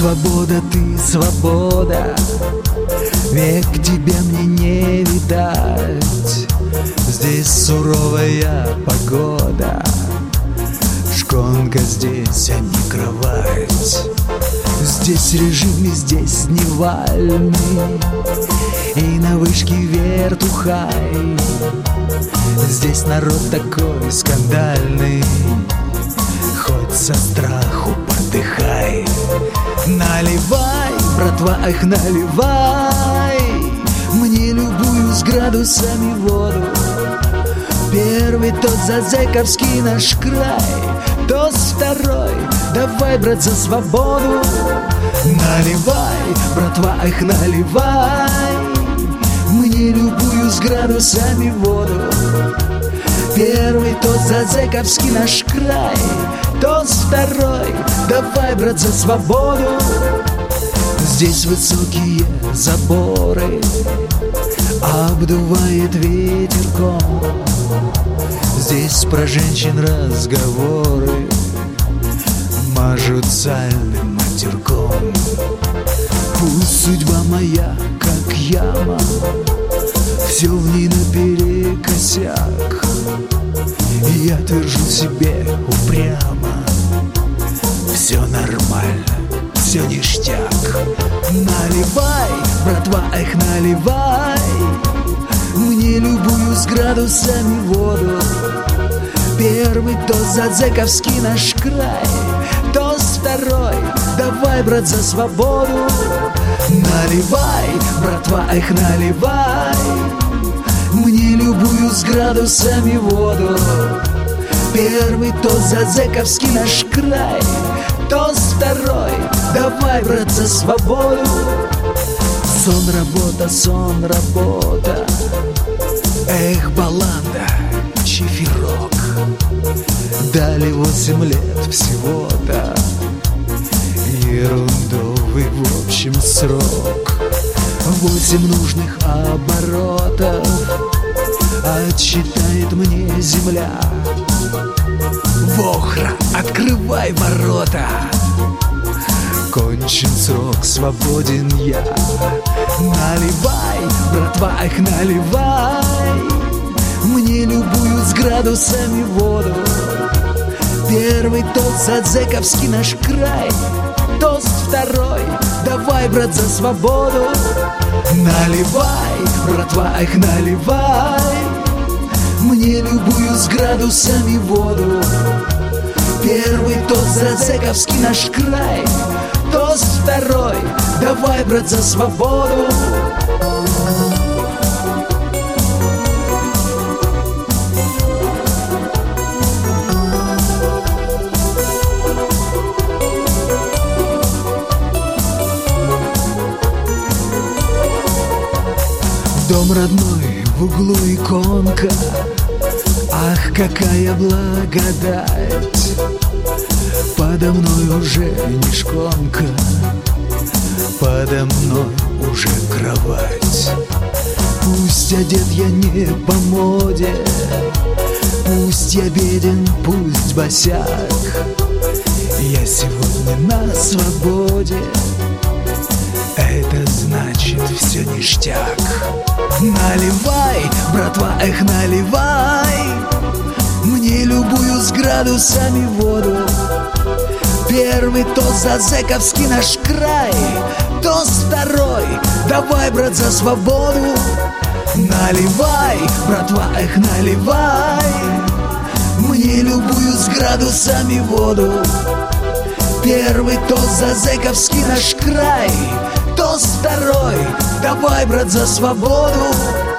свобода, ты свобода, век тебя мне не видать. Здесь суровая погода, шконка здесь, а не кровать. Здесь режим и здесь Дневальный, и на вышке вертухай. Здесь народ такой скандальный, хоть со страху подыхай. Наливай, братва, эх, наливай мне любую с градусами воду. Первый тот за зэковский наш край, тост второй, давай, брат, за свободу. Наливай, братва, эх, наливай мне любую с градусами воду. Первый тост за зэковский наш край, тост второй, давай, брат, за свободу. Здесь высокие заборы обдувает ветерком. Здесь про женщин разговоры мажут сальным матерком. Пусть судьба моя, как яма, все в ней наперекосяк, и я твержу себе упрямо: все нормально, все ништяк. Наливай, братва, эх, наливай мне любую с градусами воду. Первый тост за зэковский наш край, тост второй, давай, брат, за свободу. Наливай, братва, эх, наливай мне любую с градусами воду. Первый тост за зэковский наш край, тост второй, давай, брат, за свободу. Сон, работа, эх, баланда, чифирок. Дали 8 лет всего-то, ерундовый в общем срок. 8 нужных оборотов отсчитает мне земля. Вохра, открывай ворота, кончен срок, свободен я. Наливай, братва, эх, наливай мне любую с градусами воду. Первый тост за зэковский наш край, тост второй, давай, брат, за свободу. Наливай, братва, эх, наливай мне любую с градусами воду. Первый тост за зэковский наш край, тост второй, давай, брат, за свободу. Дом родной, в углу иконка, ах, какая благодать! Подо мной уже не шконка, подо мной уже кровать. Пусть одет я не по моде, пусть я беден, пусть босяк, я сегодня на свободе, это значит все ништяк. Наливай, братва, эх, наливай мне любую с градусами воду. Первый тост за зэковский наш край, тост второй, давай, брат, за свободу. Наливай, братва, эх, наливай мне любую с градусами воду. Первый тост за зэковский наш край, тост второй, давай, брат, за свободу.